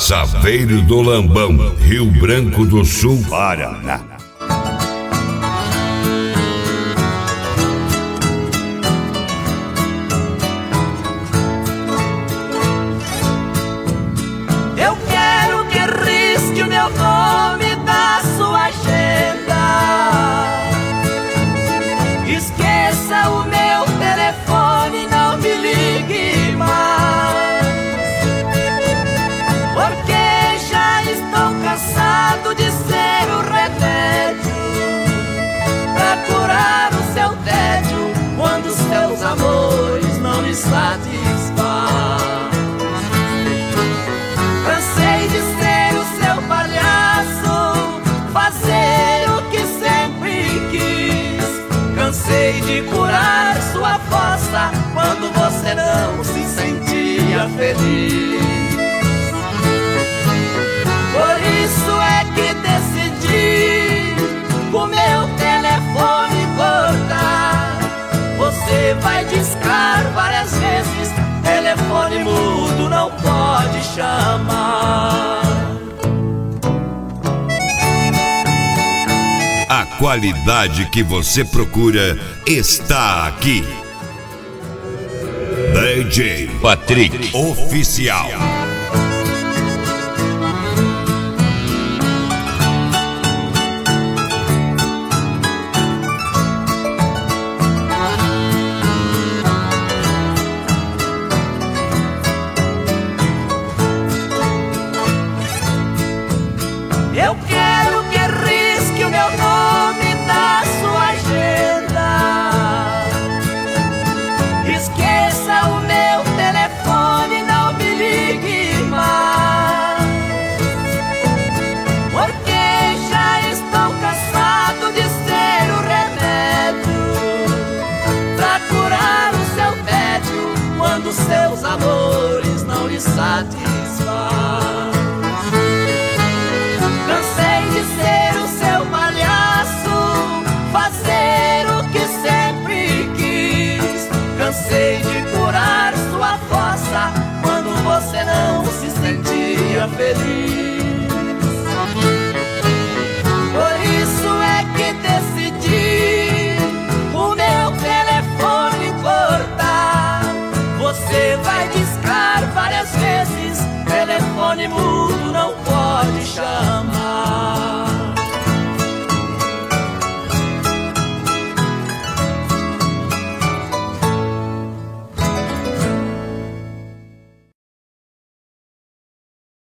Passaveiro do Lambão, Rio Branco do Sul, Paraná. Eu quero que risque o meu nome da sua agenda. Esqueça o meu telefone, não me ligue mais, porque já estou cansado de ser o remédio pra curar o seu tédio quando seus amores não lhe satisfazem. Cansei de ser o seu palhaço, fazer o que sempre quis. Cansei de curar sua fossa quando você não se sentia feliz. Por isso é que decidi com meu telefone cortar. Você vai discar várias vezes, telefone mudo não pode chamar. A qualidade que você procura está aqui. DJ Patrick Oficial. Eu quero que risque o meu nome da sua agenda. Esqueça o meu telefone, não me ligue mais, porque já estou cansado de ser o remédio pra curar o seu tédio quando seus amores não lhe satisfazem. Cansei de ser o seu palhaço, fazer o que sempre quis. Cansei de curar sua fossa quando você não se sentia feliz. Por isso é que decidi o meu telefone cortar. Você vai discar várias vezes, telefone mudo não pode chamar.